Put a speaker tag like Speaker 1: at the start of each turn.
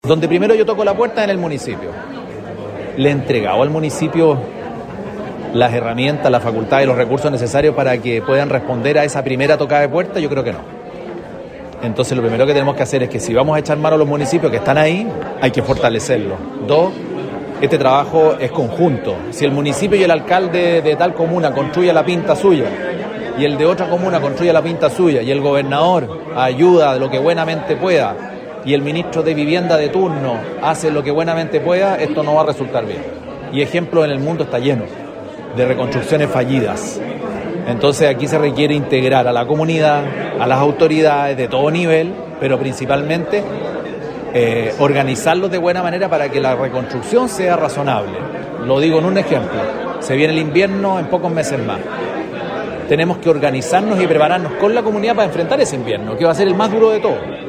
Speaker 1: Donde primero yo toco la puerta en el municipio. ¿Le he entregado al municipio las herramientas, las facultades y los recursos necesarios para que puedan responder a esa primera tocada de puerta? Yo creo que no. Entonces lo primero que tenemos que hacer es que si vamos a echar mano a los municipios que están ahí, hay que fortalecerlos. Dos, este trabajo es conjunto. Si el municipio y el alcalde de tal comuna construye la pinta suya, y el de otra comuna construye la pinta suya, y el gobernador ayuda de lo que buenamente pueda, y el ministro de Vivienda de turno hace lo que buenamente pueda, esto no va a resultar bien. Y ejemplos en el mundo está lleno de reconstrucciones fallidas. Entonces aquí se requiere integrar a la comunidad, a las autoridades de todo nivel, pero principalmente organizarlos de buena manera para que la reconstrucción sea razonable. Lo digo en un ejemplo. Se viene el invierno en pocos meses más. Tenemos que organizarnos y prepararnos con la comunidad para enfrentar ese invierno, que va a ser el más duro de todos.